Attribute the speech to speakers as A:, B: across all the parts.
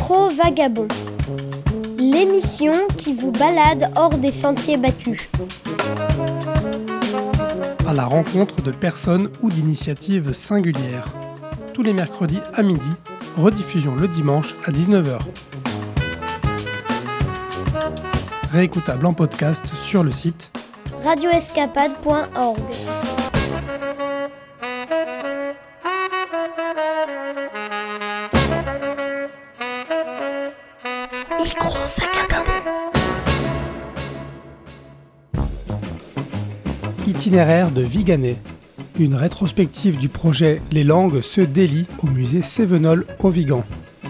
A: Micro-Vagabond, l'émission qui vous balade hors des sentiers battus.
B: À la rencontre de personnes ou d'initiatives singulières. Tous les mercredis à midi, rediffusion le dimanche à 19h. Réécoutable en podcast sur le site
A: radioescapade.org.
B: Itinéraire de Viganais, une rétrospective du projet Les langues se délient au musée Cévenol au Vigan.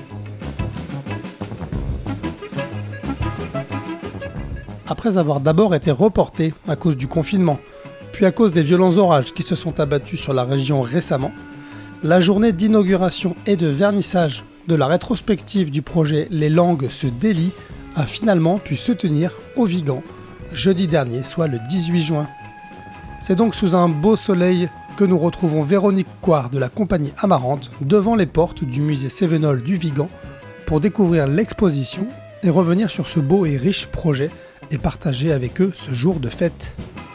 B: Après avoir d'abord été reporté à cause du confinement, puis à cause des violents orages qui se sont abattus sur la région récemment, la journée d'inauguration et de vernissage de la rétrospective du projet Les langues se délient a finalement pu se tenir au Vigan, jeudi dernier, soit le 18 juin. C'est donc sous un beau soleil que nous retrouvons Véronique Coire de la compagnie Amarante devant les portes du musée Cévenol du Vigan pour découvrir l'exposition et revenir sur ce beau et riche projet et partager avec eux ce jour de fête.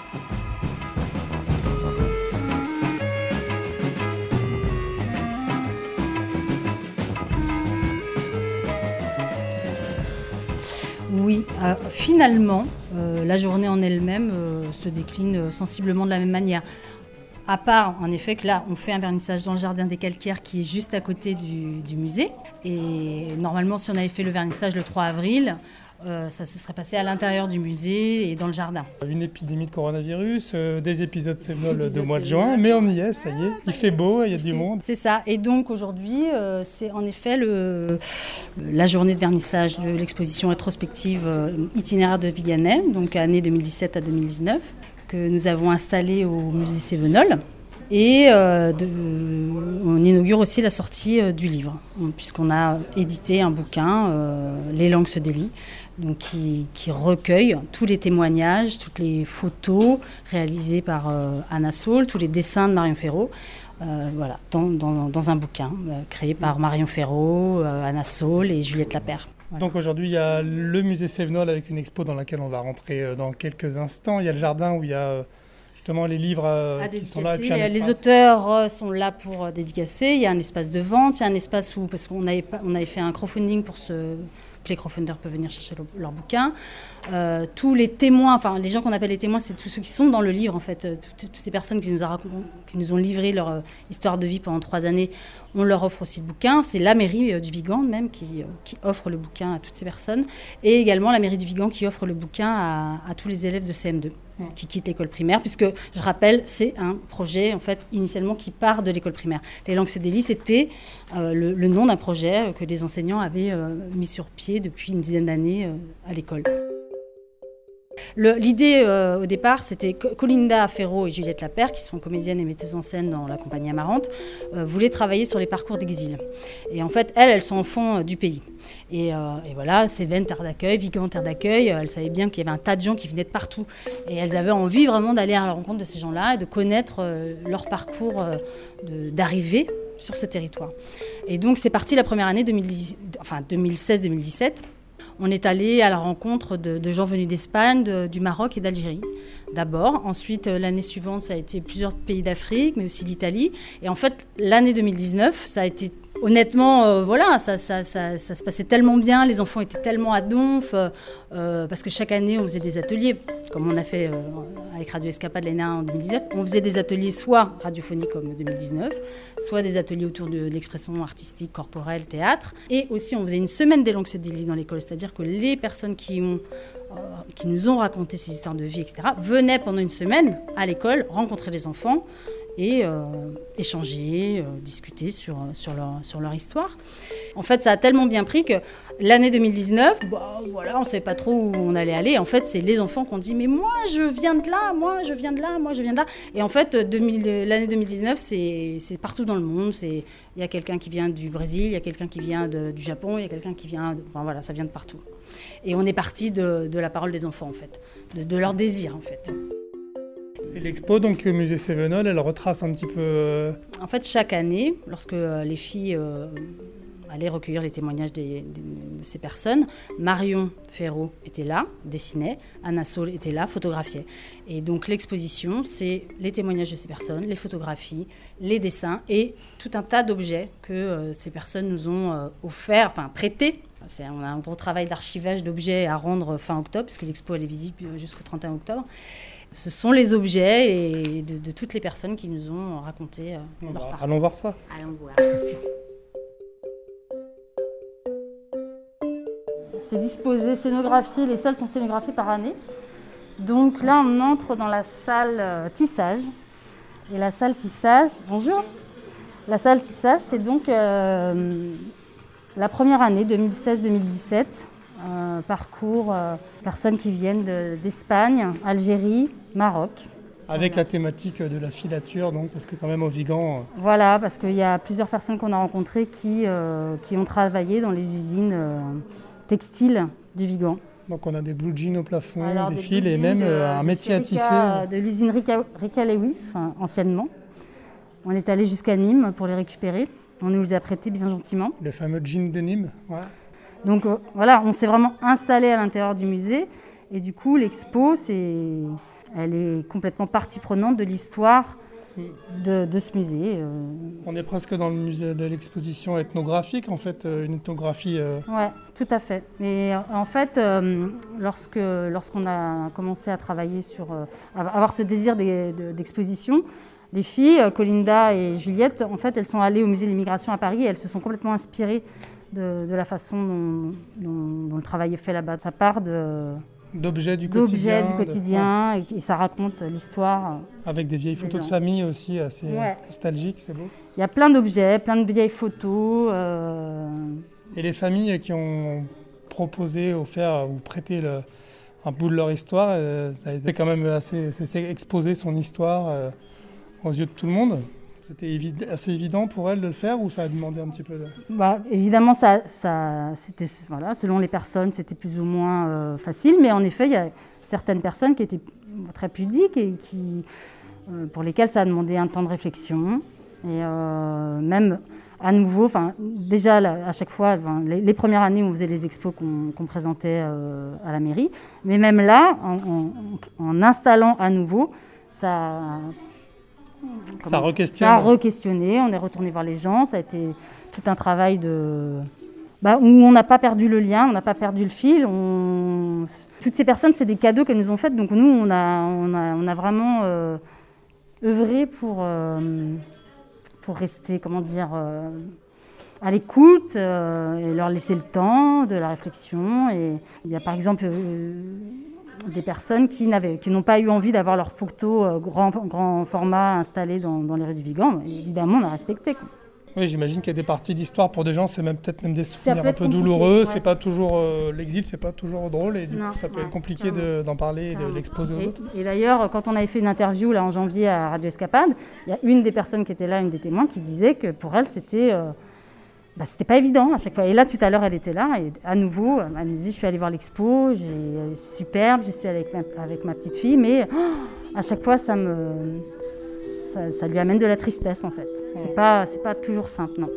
C: Oui, finalement, la journée en elle-même se décline sensiblement de la même manière. À part, en effet, que là, on fait un vernissage dans le jardin des Calcaires qui est juste à côté du musée. Et normalement, si on avait fait le vernissage le 3 avril, ça se serait passé à l'intérieur du musée et dans le jardin.
B: Une épidémie de coronavirus, des épisodes Cévenol de mois de juin, mais on y est, ça y est, il fait beau, il y a du monde.
C: C'est ça, et donc aujourd'hui, c'est en effet la journée de vernissage de l'exposition rétrospective Itinéraire de Viganais, donc année 2017 à 2019, que nous avons installée au musée Cévenol. Et on inaugure aussi la sortie du livre, puisqu'on a édité un bouquin, Les langues se délient, donc qui recueille tous les témoignages, toutes les photos réalisées par Anna Saul, tous les dessins de Marion Ferraud, dans un bouquin créé par Marion Ferraud, Anna Saul et Juliette Lapère. Voilà.
B: Donc aujourd'hui, il y a le musée Cévenol avec une expo dans laquelle on va rentrer dans quelques instants. Il y a le jardin où il y a justement les livres qui sont là.
C: Les auteurs sont là pour dédicacer. Il y a un espace de vente, il y a un espace où, parce qu'on avait fait un crowdfunding pour que les crowdfunders peuvent venir chercher leur bouquin. Tous les témoins, enfin les gens qu'on appelle les témoins, c'est tous ceux qui sont dans le livre en fait. Toutes ces personnes qui nous ont livré leur histoire de vie pendant 3 années, on leur offre aussi le bouquin. C'est la mairie du Vigan même qui offre le bouquin à toutes ces personnes. Et également la mairie du Vigan qui offre le bouquin à tous les élèves de CM2 qui quittent l'école primaire, puisque, je rappelle, c'est un projet, en fait, initialement, qui part de l'école primaire. Les langues se délient, c'était le nom d'un projet que les enseignants avaient mis sur pied depuis une dizaine d'années à l'école. L'idée au départ, c'était que Colinda Ferraud et Juliette Lapère, qui sont comédiennes et metteuses en scène dans la compagnie Amarante, voulaient travailler sur les parcours d'exil. Et en fait, elles sont enfants du pays. Et voilà, Cévennes, terre d'accueil, Vigan, terre d'accueil, elles savaient bien qu'il y avait un tas de gens qui venaient de partout. Et elles avaient envie vraiment d'aller à la rencontre de ces gens-là et de connaître leur parcours d'arrivée sur ce territoire. Et donc, c'est parti la première année, 2016-2017. On est allé à la rencontre de gens venus d'Espagne, du Maroc et d'Algérie, d'abord. Ensuite, l'année suivante, ça a été plusieurs pays d'Afrique, mais aussi l'Italie. Et en fait, l'année 2019, ça a été... Honnêtement, ça se passait tellement bien, les enfants étaient tellement à donf, parce que chaque année, on faisait des ateliers, comme on a fait avec Radio Escapade l'année en 2019. On faisait des ateliers soit radiophoniques comme 2019, soit des ateliers autour de l'expression artistique, corporelle, théâtre. Et aussi, on faisait une semaine des langues se délient dans l'école, c'est-à-dire que les personnes qui nous ont raconté ces histoires de vie, etc., venaient pendant une semaine à l'école rencontrer les enfants, et échanger, discuter sur leur histoire. En fait, ça a tellement bien pris que l'année 2019, on ne savait pas trop où on allait aller. En fait, c'est les enfants qui ont dit « mais moi, je viens de là, moi, je viens de là, moi, je viens de là ». Et en fait, l'année 2019, c'est partout dans le monde. Il y a quelqu'un qui vient du Brésil, il y a quelqu'un qui vient du Japon, il y a quelqu'un qui vient... ça vient de partout. Et on est parti de la parole des enfants, en fait, de leur désir, en fait.
B: Et l'expo, donc au musée Cévenol, elle retrace un petit peu...
C: En fait, chaque année, lorsque les filles aller recueillir les témoignages de ces personnes. Marion Ferraud était là, dessinait. Anna Saul était là, photographiait. Et donc l'exposition, c'est les témoignages de ces personnes, les photographies, les dessins et tout un tas d'objets que ces personnes nous ont prêtés. On a un gros travail d'archivage d'objets à rendre fin octobre, puisque l'expo elle est visible jusqu'au 31 octobre. Ce sont les objets et de toutes les personnes qui nous ont raconté leur parcours.
B: Allons voir ça.
C: Allons voir. C'est disposé, scénographié, les salles sont scénographiées par année. Donc là, on entre dans la salle tissage. Et la salle tissage, bonjour. La salle tissage, c'est donc la première année, 2016-2017. Parcours personnes qui viennent d'Espagne, Algérie, Maroc.
B: Avec la thématique de la filature, donc, parce que quand même au Vigan...
C: Voilà, parce qu'il y a plusieurs personnes qu'on a rencontrées qui ont travaillé dans les usines textiles du Vigan.
B: Donc on a des blue jeans au plafond,
C: Alors,
B: des fils et même un métier à tisser.
C: De l'usine Rika Lewis, anciennement. On est allé jusqu'à Nîmes pour les récupérer. On nous les a prêtés bien gentiment.
B: Le fameux jean de Nîmes, ouais. Donc
C: voilà, on s'est vraiment installé à l'intérieur du musée. Et du coup, l'expo, elle est complètement partie prenante de l'histoire de ce musée.
B: On est presque dans le musée de l'exposition ethnographique, en fait, une ethnographie...
C: Oui, tout à fait. Et en fait, lorsqu'on a commencé à travailler avoir ce désir d'exposition, les filles, Colinda et Juliette, en fait, elles sont allées au musée de l'immigration à Paris et elles se sont complètement inspirées de la façon dont le travail est fait là-bas. Ça part
B: d'objets du quotidien.
C: Et ça raconte l'histoire.
B: Avec des vieilles photos de famille aussi, assez nostalgiques, c'est beau.
C: Il y a plein d'objets, plein de vieilles photos.
B: Et les familles qui ont proposé, offert ou prêté un bout de leur histoire, ça a été quand même c'est exposer son histoire aux yeux de tout le monde. C'était assez évident pour elle de le faire ou ça a demandé un petit peu
C: évidemment, c'était, selon les personnes, c'était plus ou moins facile. Mais en effet, il y a certaines personnes qui étaient très pudiques et pour lesquelles ça a demandé un temps de réflexion. Et même à nouveau, déjà à chaque fois, les premières années où on faisait les expos qu'on présentait à la mairie. Mais même là, en installant à nouveau, ça a re-questionné, on est retourné voir les gens, ça a été tout un travail où on n'a pas perdu le lien, on n'a pas perdu le fil. Toutes ces personnes, c'est des cadeaux qu'elles nous ont faits, donc nous, on a vraiment œuvré pour rester, à l'écoute et leur laisser le temps de la réflexion. Et il y a par exemple des personnes qui n'ont pas eu envie d'avoir leurs photos grand format installées dans les rues du Vigan. Évidemment, on a respecté.
B: Oui, j'imagine qu'il y a des parties d'histoire pour des gens, c'est peut-être même des souvenirs un peu douloureux. Ouais. C'est pas toujours l'exil, c'est pas toujours drôle et du coup ça peut être compliqué d'en parler et de l'exposer aux autres.
C: Et d'ailleurs, quand on avait fait une interview là en janvier à Radio Escapade, il y a une des personnes qui était là, une des témoins, qui disait que pour elle c'était pas évident à chaque fois. Et là, tout à l'heure, elle était là et à nouveau, elle me dit, je suis allée voir l'expo, c'est superbe, j'y suis allée avec ma petite fille, mais à chaque fois, ça lui amène de la tristesse en fait. C'est pas toujours simple, non.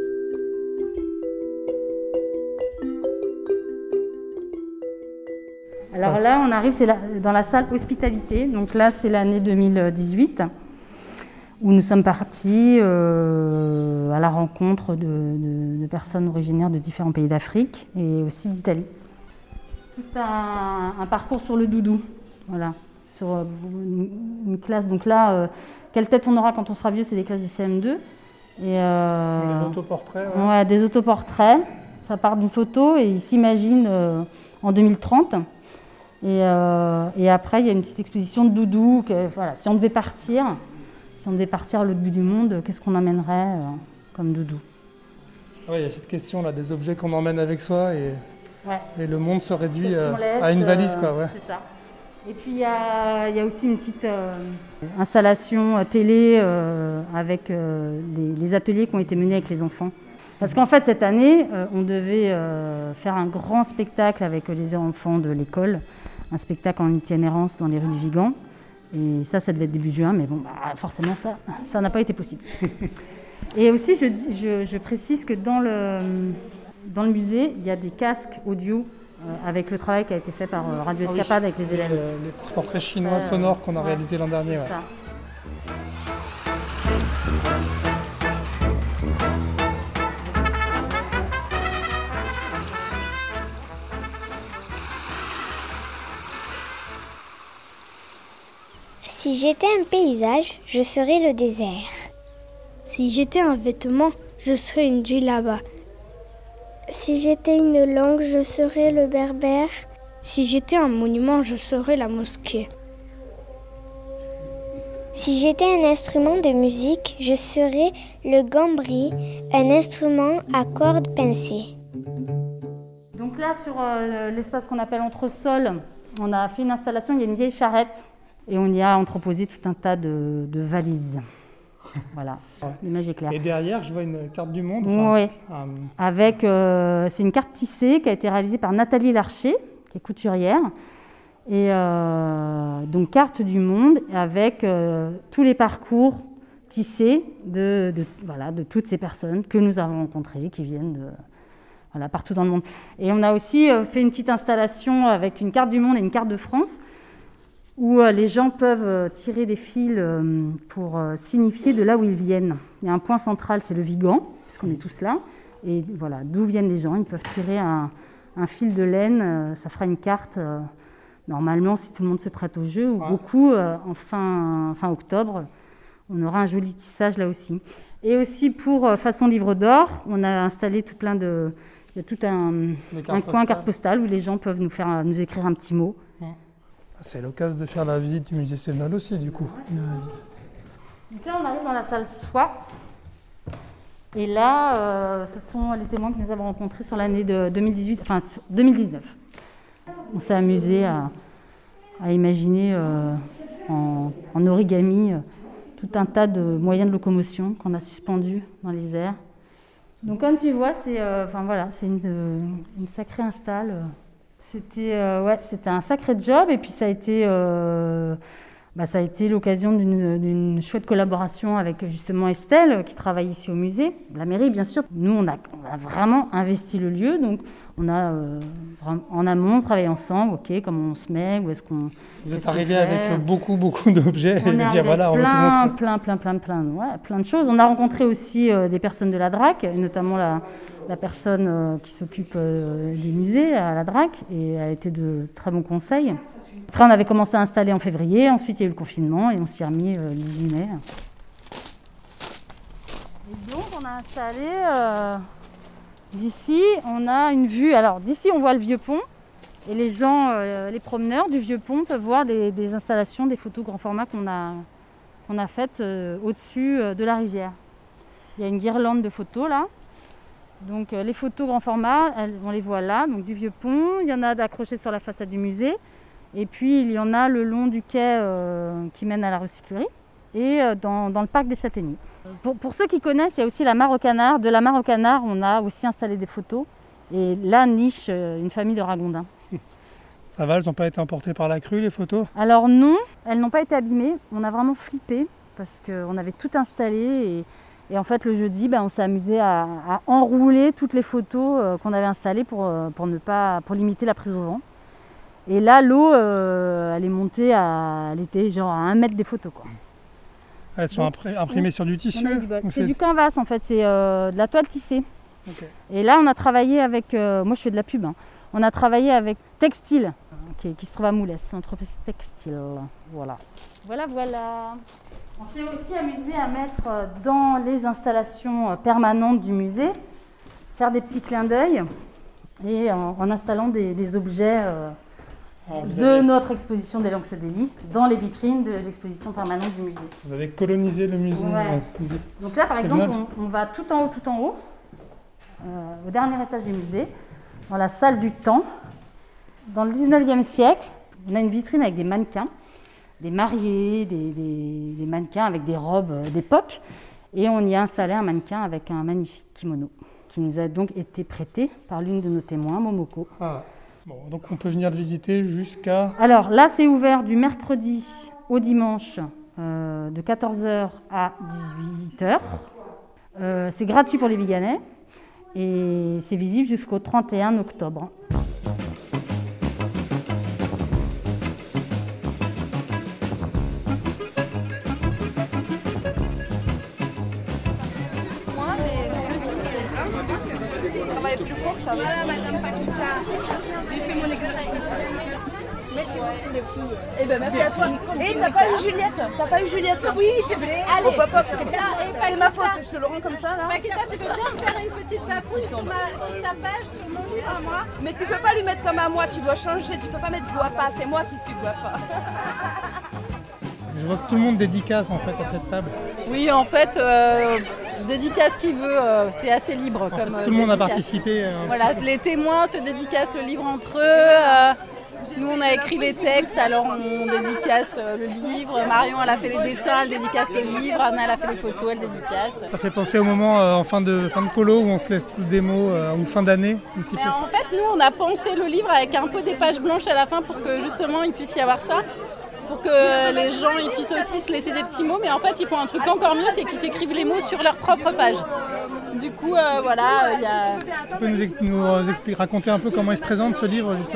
C: Alors là, on arrive, dans la salle hospitalité. Donc là, c'est l'année 2018 où nous sommes partis à la rencontre de personnes originaires de différents pays d'Afrique et aussi d'Italie. Tout un parcours sur le doudou, voilà, sur une classe. Donc là, quelle tête on aura quand on sera vieux, c'est des classes de CM2.
B: Des autoportraits.
C: Ouais, des autoportraits. Ça part d'une photo et ils s'imaginent en 2030. Et après, il y a une petite exposition de doudou. Si on devait partir à l'autre bout du monde, qu'est-ce qu'on amènerait comme doudou?
B: Oui, il y a cette question-là, des objets qu'on emmène avec soi et le monde se réduit à une valise.
C: C'est ça. Et puis il y a aussi une petite installation télé avec les ateliers qui ont été menés avec les enfants. Parce qu'en fait, cette année, on devait faire un grand spectacle avec les enfants de l'école, un spectacle en itinérance dans les rues du Vigan. Et ça devait être début juin, mais bon, forcément, ça n'a pas été possible. Et aussi, je précise que dans le musée, il y a des casques audio avec le travail qui a été fait par Radio Escapade avec les élèves.
B: Les portraits chinois sonores qu'on a réalisés l'an dernier. Ouais.
C: Ça.
A: Si j'étais un paysage, je serais le désert. Si j'étais un vêtement, je serais une djellaba. Si j'étais une langue, je serais le berbère. Si j'étais un monument, je serais la mosquée. Si j'étais un instrument de musique, je serais le gambri, un instrument à cordes pincées.
C: Donc là, sur l'espace qu'on appelle entresol, on a fait une installation, il y a une vieille charrette et on y a entreposé tout un tas de valises. Voilà, l'image est claire.
B: Et derrière, je vois une carte du monde.
C: Oui, avec, c'est une carte tissée qui a été réalisée par Nathalie Larcher, qui est couturière. Et donc carte du monde avec tous les parcours tissés de toutes ces personnes que nous avons rencontrées, qui viennent partout dans le monde. Et on a aussi fait une petite installation avec une carte du monde et une carte de France, où les gens peuvent tirer des fils pour signifier de là où ils viennent. Il y a un point central, c'est le Vigan, puisqu'on est tous là. Et voilà, d'où viennent les gens, ils peuvent tirer un fil de laine, ça fera une carte, normalement, si tout le monde se prête au jeu, ou beaucoup, en fin octobre, on aura un joli tissage là aussi. Et aussi pour Façon Livre d'Or, on a installé tout plein de... Il y a tout un coin carte postale où les gens peuvent nous écrire un petit mot.
B: C'est l'occasion de faire la visite du musée Sévenol aussi, du coup.
C: Donc là, on arrive dans la salle soie. Et là, ce sont les témoins que nous avons rencontrés sur l'année de 2019. On s'est amusé à imaginer en origami tout un tas de moyens de locomotion qu'on a suspendus dans les airs. Donc comme tu vois, c'est une sacrée install. C'était un sacré job et puis ça a été l'occasion d'une chouette collaboration avec justement Estelle qui travaille ici au musée, la mairie bien sûr. Nous on a vraiment investi le lieu, donc on a en amont travaillé ensemble, comment on se met, où est-ce qu'on...
B: Vous êtes arrivé avec beaucoup d'objets
C: on
B: et dire voilà, on va tout
C: montrer. Plein de choses. On a rencontré aussi des personnes de la DRAC, notamment la personne qui s'occupe du musée à la DRAC, et elle a été de très bons conseils. Après, on avait commencé à installer en février, ensuite il y a eu le confinement et on s'y est remis le 10 mai. Et donc on a installé, d'ici on a une vue, alors d'ici on voit le vieux pont, et les gens, les promeneurs du vieux pont peuvent voir des installations, des photos grand format qu'on a faites au-dessus de la rivière. Il y a une guirlande de photos là. Donc les photos grand format, on les voit là, donc du vieux pont. Il y en a d'accrochés sur la façade du musée. Et puis il y en a le long du quai qui mène à la recyclerie et dans le parc des Châtaigniers. Pour ceux qui connaissent, il y a aussi la mare aux canards. De la mare aux canards, on a aussi installé des photos. Et là niche une famille de ragondins.
B: Ça va, elles n'ont pas été emportées par la crue, les photos?
C: Alors non, elles n'ont pas été abîmées. On a vraiment flippé parce qu'on avait tout installé. Et en fait, le jeudi, on s'est amusé à enrouler toutes les photos qu'on avait installées pour limiter la prise au vent. Et là, l'eau, elle est montée elle était genre à 1 mètre des photos, quoi.
B: Elles sont imprimées sur du tissu?
C: C'est du canvas, en fait, c'est de la toile tissée.
B: Okay.
C: Et là, on a travaillé avec, moi je fais de la pub, on a travaillé avec Textile, qui se trouve à Moulès, entreprise textile. Voilà. On s'est aussi amusé à mettre dans les installations permanentes du musée, faire des petits clins d'œil et en installant des objets notre exposition des langues Sodeli dans les vitrines de l'exposition permanente du musée.
B: Vous avez colonisé le musée.
C: Ouais. Donc là, par exemple, on va tout en haut, au dernier étage du musée, dans la salle du temps. Dans le 19e siècle, on a une vitrine avec des mannequins, des mariés, des mannequins avec des robes d'époque. Et on y a installé un mannequin avec un magnifique kimono qui nous a donc été prêté par l'une de nos témoins, Momoko.
B: Ah. Bon, donc on peut venir le visiter jusqu'à...
C: Alors là, c'est ouvert du mercredi au dimanche de 14h à 18h. C'est gratuit pour les Viganais et c'est visible jusqu'au 31 octobre.
D: Plus fort, ça va. Voilà, madame Paquita. J'ai fait mon exercice. Merci beaucoup, les filles. Eh ben, merci à toi. Et t'as pas eu Juliette? T'as pas eu Juliette? Oui, c'est vrai. Allez, hop, hop, c'est ça. C'est ma faute. Je te le rends comme ça, là. Paquita, tu peux bien me faire une petite bafouille sur ta page, sur mon livre à moi? Mais tu peux pas lui mettre comme à moi. Tu dois changer. Tu peux pas mettre Guapa. C'est moi qui suis Guapa.
B: Je vois que tout le monde dédicace en fait à cette table.
E: Oui, en fait, dédicace qui veut, c'est assez libre.
B: En
E: comme
B: fait, tout le monde a
E: dédicace.
B: participé.
E: Voilà, les témoins se dédicacent le livre entre eux. Nous, on a écrit les textes, alors on dédicace le livre. Marion, elle a fait les dessins, elle dédicace le livre. Anna, elle a fait les photos, elle dédicace.
B: Ça fait penser au moment en fin de colo où on se laisse tous des mots, ou fin d'année, un petit peu.
E: En fait, nous, on a pensé le livre avec un peu des pages blanches à la fin pour que justement il puisse y avoir ça. Pour que les gens ils puissent aussi se laisser des petits mots, mais en fait ils font un truc encore mieux, c'est qu'ils s'écrivent les mots sur leur propre page. Du coup, voilà, il y a...
B: Tu peux nous raconter un peu comment il se présente ce livre justement ?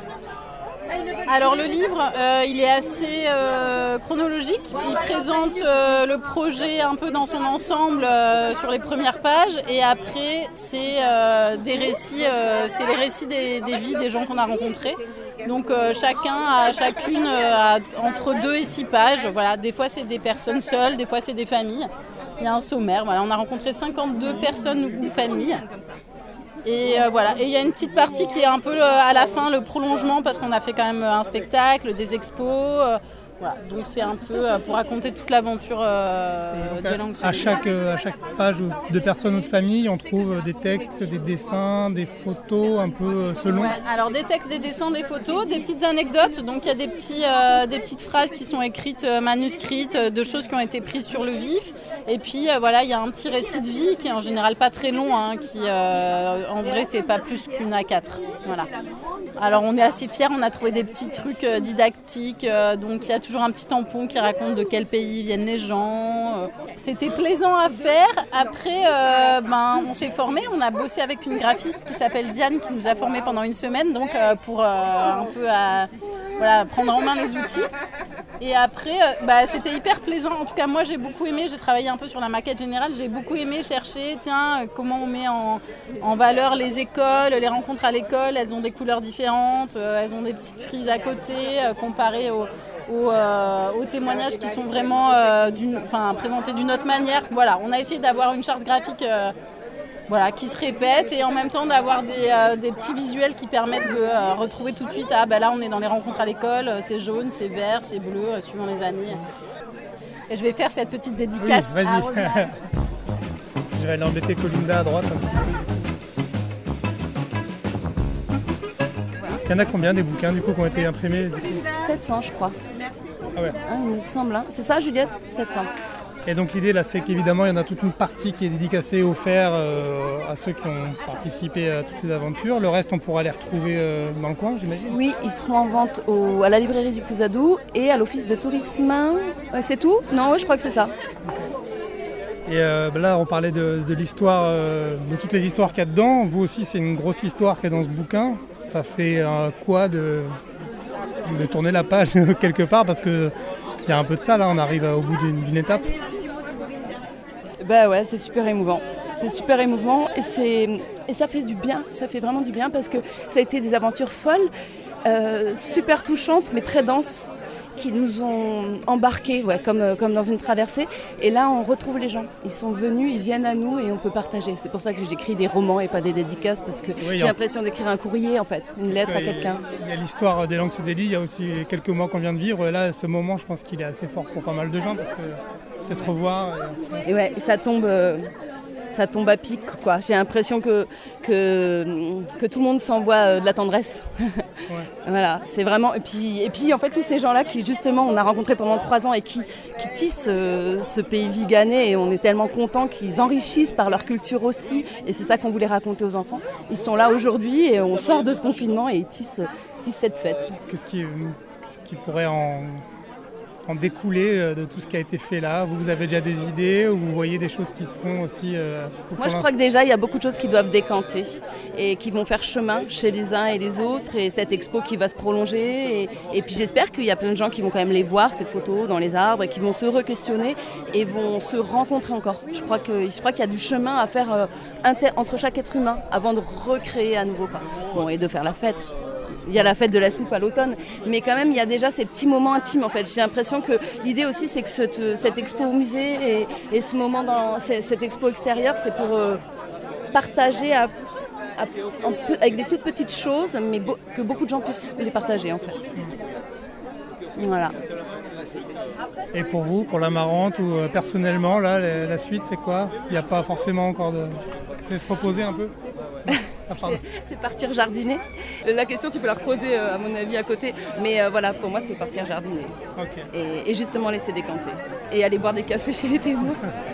E: Alors le livre, il est assez chronologique. Il présente le projet un peu dans son ensemble sur les premières pages, et après c'est des récits, c'est les récits des vies des gens qu'on a rencontrés. Donc chacune a entre 2 et 6 pages. Voilà, des fois c'est des personnes seules, des fois c'est des familles. Il y a un sommaire. Voilà, on a rencontré 52 personnes ou familles. Et voilà, et il y a une petite partie qui est un peu à la fin, le prolongement, parce qu'on a fait quand même un spectacle, des expos. Voilà, donc c'est un peu pour raconter toute l'aventure des langues
B: à chaque page de personnes ou de famille, on trouve des textes, des dessins, des photos, un peu selon.
E: Ouais, alors des textes, des dessins, des photos, des petites anecdotes. Donc il y a des petites phrases qui sont écrites, manuscrites, de choses qui ont été prises sur le vif. Et puis voilà, il y a un petit récit de vie qui est en général pas très long, qui en vrai fait pas plus qu'une A4. Voilà. Alors on est assez fiers, on a trouvé des petits trucs didactiques, donc il y a toujours un petit tampon qui raconte de quel pays viennent les gens. C'était plaisant à faire. Après, on s'est formés, on a bossé avec une graphiste qui s'appelle Diane, qui nous a formés pendant une semaine, donc pour un peu prendre en main les outils. Et après, c'était hyper plaisant. En tout cas, moi, j'ai beaucoup aimé. J'ai travaillé un peu sur la maquette générale. J'ai beaucoup aimé chercher, comment on met en valeur les écoles, les rencontres à l'école. Elles ont des couleurs différentes. Elles ont des petites frises à côté, comparées aux témoignages qui sont vraiment présentés d'une autre manière. Voilà, on a essayé d'avoir une charte graphique qui se répète, et en même temps d'avoir des petits visuels qui permettent de retrouver tout de suite, là on est dans les rencontres à l'école, c'est jaune, c'est vert, c'est bleu, suivant les années. Et je vais faire cette petite dédicace à Rosemary.
B: Je vais aller embêter Colinda à droite un petit peu. Il y en a combien des bouquins du coup qui ont été imprimés
F: 700 je crois.
B: Ah ouais.
F: Il me semble, hein. C'est ça Juliette? 700.
B: Et donc l'idée là, c'est qu'évidemment il y en a toute une partie qui est dédicacée, offerte à ceux qui ont participé à toutes ces aventures. Le reste on pourra les retrouver dans le coin, j'imagine.
F: Oui, ils seront en vente à la librairie du Pousadou et à l'office de tourisme. C'est tout? Non, ouais, je crois que c'est ça.
B: Et là on parlait de l'histoire, de toutes les histoires qu'il y a dedans. Vous aussi c'est une grosse histoire qui est dans ce bouquin. Ça fait quoi de tourner la page quelque part, parce que il y a un peu de ça là, on arrive au bout d'une étape.
F: Ouais, c'est super émouvant. C'est super émouvant et ça fait du bien, ça fait vraiment du bien, parce que ça a été des aventures folles, super touchantes mais très denses, qui nous ont embarqués comme dans une traversée. Et là, on retrouve les gens. Ils sont venus, ils viennent à nous et on peut partager. C'est pour ça que j'écris des romans et pas des dédicaces, parce que j'ai l'impression d'écrire un courrier, en fait, une lettre à quelqu'un.
B: Il y a l'histoire des langues se délient, il y a aussi quelques mois qu'on vient de vivre. Et là, ce moment, je pense qu'il est assez fort pour pas mal de gens, parce que c'est se revoir.
F: Et ouais, ça tombe à pic, quoi. J'ai l'impression que tout le monde s'envoie de la tendresse.
B: Ouais.
F: Voilà, c'est vraiment... Et puis, en fait, tous ces gens-là qui, justement, on a rencontrés pendant 3 ans et qui tissent ce pays viganais, et on est tellement contents qu'ils enrichissent par leur culture aussi. Et c'est ça qu'on voulait raconter aux enfants. Ils sont là aujourd'hui et on sort de ce confinement et ils tissent cette fête.
B: Qu'est-ce qui pourrait en
G: en découler de tout ce qui a été fait là? Vous avez déjà des idées ou vous voyez des choses qui se font aussi
F: Moi, je crois que déjà, il y a beaucoup de choses qui doivent décanter et qui vont faire chemin chez les uns et les autres, et cette expo qui va se prolonger. Et puis j'espère qu'il y a plein de gens qui vont quand même les voir, ces photos, dans les arbres, et qui vont se re-questionner et vont se rencontrer encore. Je crois qu'il y a du chemin à faire entre chaque être humain avant de recréer à nouveau, quoi. Bon, et de faire la fête. Il y a la fête de la soupe à l'automne, mais quand même il y a déjà ces petits moments intimes en fait. J'ai l'impression que l'idée aussi c'est que cette expo au musée et ce moment dans cette expo extérieure, c'est pour partager avec des toutes petites choses, mais que beaucoup de gens puissent les partager en fait. Voilà.
G: Et pour vous, pour l'Amarante ou personnellement, là, la suite c'est quoi? Il n'y a pas forcément encore de... C'est se reposer un peu?
F: C'est partir jardiner. La question, tu peux la reposer à mon avis à côté. Mais voilà, pour moi, c'est partir jardiner.
G: Okay.
F: Et justement laisser décanter. Et aller boire des cafés chez les témoins.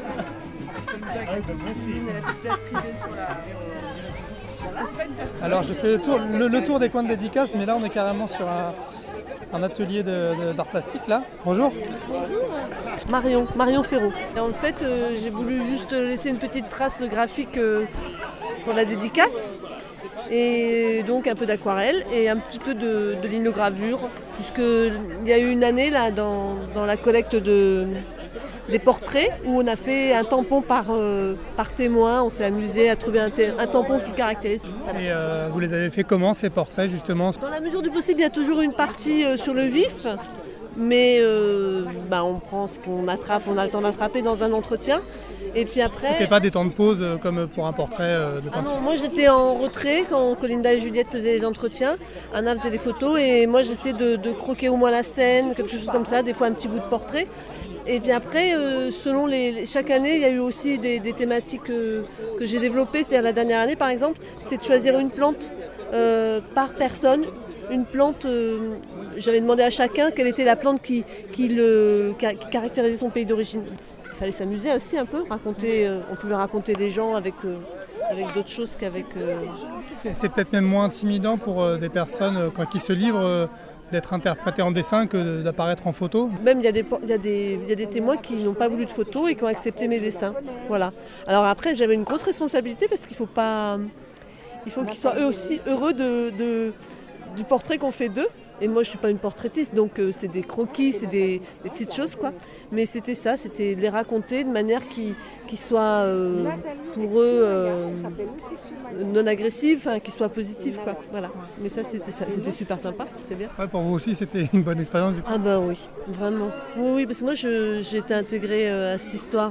B: Alors je fais le tour des coins de dédicace, mais là on est carrément sur un atelier d'art plastique là. Bonjour.
H: Bonjour. Marion Ferraud. Et en fait, j'ai voulu juste laisser une petite trace graphique pour la dédicace. Et donc un peu d'aquarelle et un petit peu de linogravure, puisqu'il y a eu une année là dans la collecte des portraits où on a fait un tampon par témoin. On s'est amusé à trouver un tampon qui caractérise. Voilà.
G: Et vous les avez fait comment ces portraits justement?
H: Dans la mesure du possible, il y a toujours une partie sur le vif, mais on prend ce qu'on attrape, on a le temps d'attraper dans un entretien. Et puis après...
G: C'était pas des temps de pause comme pour un portrait de peinture?
H: Ah non, moi j'étais en retrait quand Colinda et Juliette faisaient les entretiens. Anna faisait les photos et moi j'essaie de croquer au moins la scène, quelque chose comme ça, des fois un petit bout de portrait. Et puis après, selon chaque année, il y a eu aussi des thématiques que j'ai développées. C'est-à-dire la dernière année par exemple, c'était de choisir une plante par personne. Une plante, j'avais demandé à chacun quelle était la plante qui caractérisait son pays d'origine. Il fallait s'amuser aussi un peu, on pouvait raconter des gens avec d'autres choses qu'avec...
G: C'est peut-être même moins intimidant pour des personnes qui se livrent d'être interprétées en dessin que d'apparaître en photo.
H: Même il y a des témoins qui n'ont pas voulu de photos et qui ont accepté mes dessins. Voilà. Alors après, j'avais une grosse responsabilité parce qu'il faut qu'ils soient eux aussi heureux du portrait qu'on fait d'eux. Et moi je suis pas une portraitiste, donc c'est des croquis, c'est des petites choses quoi. Mais c'était ça, c'était les raconter de manière qui soit pour eux non agressive, qui soit positive quoi. Voilà. Mais c'était super sympa, c'est bien.
G: Ouais, pour vous aussi c'était une bonne expérience.
H: Ah bah oui, vraiment. Oui, parce que moi j'ai été intégrée à cette histoire.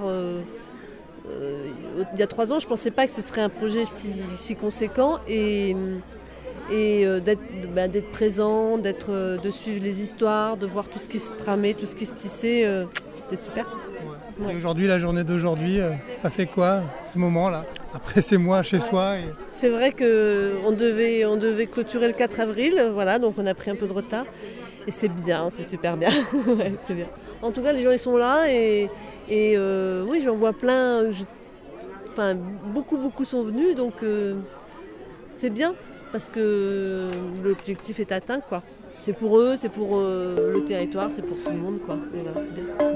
H: Il y a 3 ans, je pensais pas que ce serait un projet si conséquent et d'être présent, de suivre les histoires, de voir tout ce qui se tramait, tout ce qui se tissait, c'est super.
G: Ouais. Et aujourd'hui, la journée d'aujourd'hui, ça fait quoi ce moment-là? Après ces mois chez soi
H: C'est vrai qu'on devait clôturer le 4 avril, voilà, donc on a pris un peu de retard. Et c'est bien, c'est super bien. Ouais, c'est bien. En tout cas, les gens ils sont là et oui, j'en vois plein. Beaucoup sont venus, donc c'est bien. Parce que l'objectif est atteint, quoi. C'est pour eux, c'est pour le territoire, c'est pour tout le monde, quoi. Et voilà, c'est bien.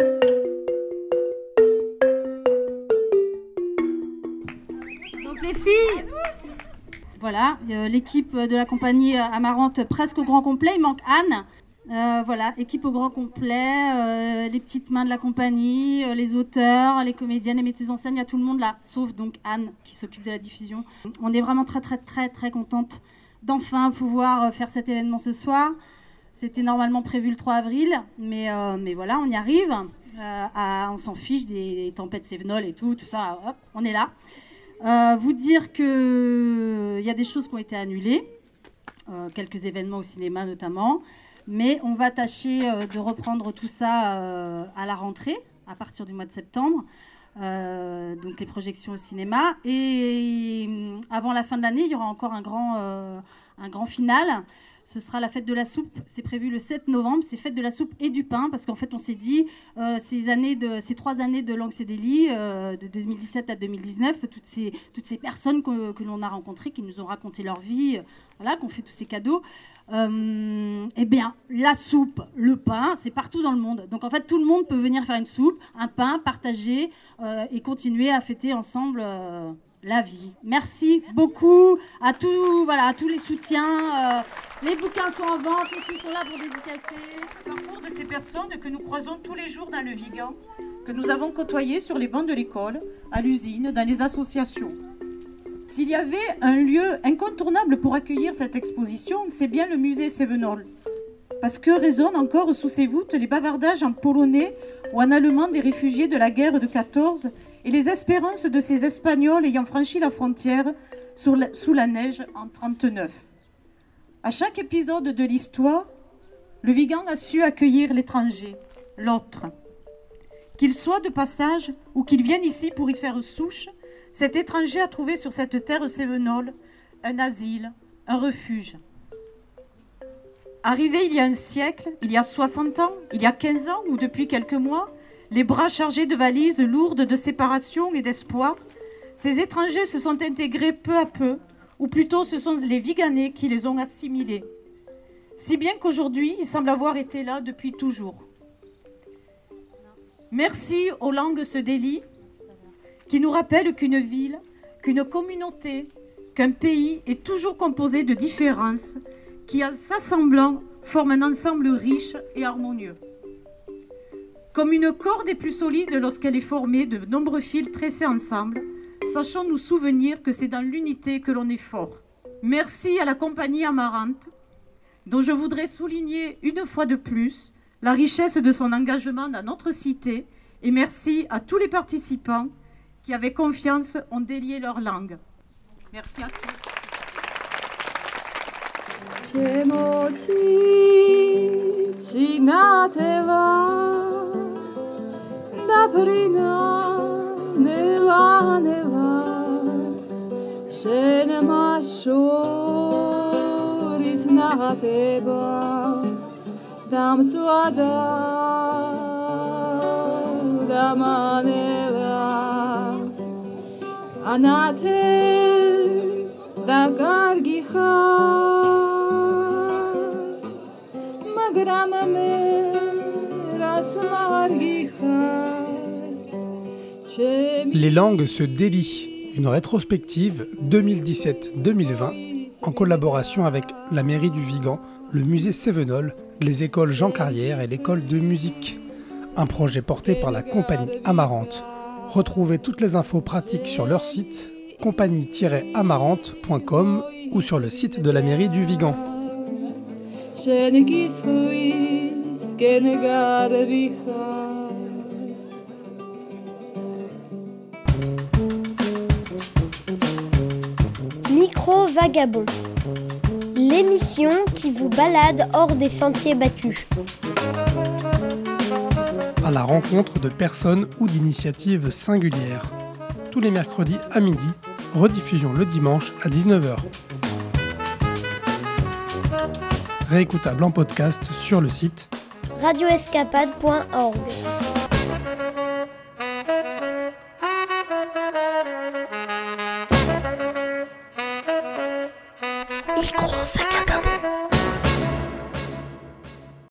C: Donc les filles, voilà, l'équipe de la compagnie Amarante presque au grand complet. Il manque Anne. Voilà, équipe au grand complet, les petites mains de la compagnie, les auteurs, les comédiennes, les metteuses en scène, il y a tout le monde là, sauf donc Anne qui s'occupe de la diffusion. On est vraiment très contente d'enfin pouvoir faire cet événement ce soir. C'était normalement prévu le 3 avril, mais voilà, on y arrive. On s'en fiche des tempêtes cévenoles et tout ça, hop, on est là. Vous dire qu'il y a des choses qui ont été annulées, quelques événements au cinéma notamment. Mais on va tâcher de reprendre tout ça à la rentrée, à partir du mois de septembre. Donc les projections au cinéma. Et avant la fin de l'année, il y aura encore un grand final Ce sera la fête de la soupe, c'est prévu le 7 novembre, c'est fête de la soupe et du pain, parce qu'en fait on s'est dit, ces 3 années de Langue CDLI, de 2017 à 2019, toutes ces personnes que l'on a rencontrées, qui nous ont raconté leur vie, qu'on fait tous ces cadeaux, eh bien la soupe, le pain, c'est partout dans le monde. Donc en fait tout le monde peut venir faire une soupe, un pain, partager et continuer à fêter ensemble la vie. Merci beaucoup à tous les soutiens. Les bouquins sont en vente, les filles sont là pour dédicacer.
I: Le parcours de ces personnes que nous croisons tous les jours dans le Vigan, que nous avons côtoyées sur les bancs de l'école, à l'usine, dans les associations. S'il y avait un lieu incontournable pour accueillir cette exposition, c'est bien le musée Sévenol. Parce que résonnent encore sous ses voûtes les bavardages en polonais ou en allemand des réfugiés de la guerre de 14 et les espérances de ces Espagnols ayant franchi la frontière sous la neige en 1939. À chaque épisode de l'histoire, le Vigan a su accueillir l'étranger, l'autre. Qu'il soit de passage ou qu'il vienne ici pour y faire souche, cet étranger a trouvé sur cette terre sévenole un asile, un refuge. Arrivé il y a un siècle, il y a 60 ans, il y a 15 ans ou depuis quelques mois, les bras chargés de valises lourdes de séparation et d'espoir, ces étrangers se sont intégrés peu à peu, ou plutôt ce sont les Viganais qui les ont assimilés. Si bien qu'aujourd'hui, ils semblent avoir été là depuis toujours. Merci aux langues se délient, qui nous rappellent qu'une ville, qu'une communauté, qu'un pays est toujours composé de différences qui, en s'assemblant, forment un ensemble riche et harmonieux. Comme une corde est plus solide lorsqu'elle est formée de nombreux fils tressés ensemble, sachons nous souvenir que c'est dans l'unité que l'on est fort. Merci à la compagnie Amarante, dont je voudrais souligner une fois de plus la richesse de son engagement dans notre cité, et merci à tous les participants qui, avec confiance, ont délié leur langue. Merci à tous.
B: Les langues se délient, une rétrospective 2017-2020 en collaboration avec la mairie du Vigan, le musée Sévenol, les écoles Jean Carrière et l'école de musique. Un projet porté par la compagnie Amarante. Retrouvez toutes les infos pratiques sur leur site compagnie-amarante.com ou sur le site de la mairie du Vigan.
A: Micro Vagabond, l'émission qui vous balade hors des sentiers battus.
B: À la rencontre de personnes ou d'initiatives singulières. Tous les mercredis à midi, rediffusion le dimanche à 19h. Réécoutable en podcast sur le site
A: radioescapade.org. Micro